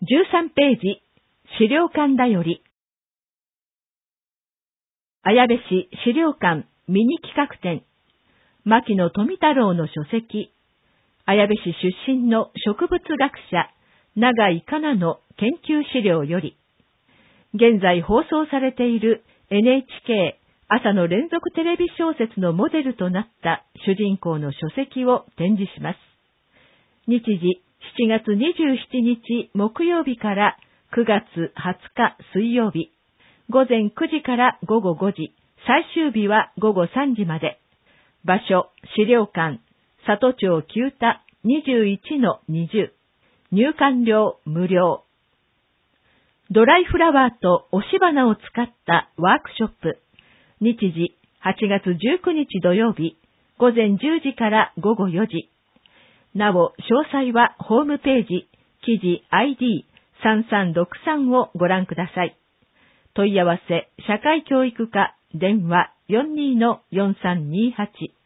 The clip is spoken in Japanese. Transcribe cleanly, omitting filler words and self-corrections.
13ページ、資料館だより。綾部市資料館ミニ企画展、牧野富太郎の書籍、綾部市出身の植物学者、永井かなの研究資料より、現在放送されている NHK 朝の連続テレビ小説のモデルとなった主人公の書籍を展示します。日時7月27日木曜日から9月20日水曜日、午前9時から午後5時、最終日は午後3時まで。場所、資料館、里町旧田 21-20。入館料無料。ドライフラワーと押し花を使ったワークショップ。日時8月19日土曜日、午前10時から午後4時。なお、詳細はホームページ、記事 ID3363 をご覧ください。問い合わせ、社会教育課、電話 42-4328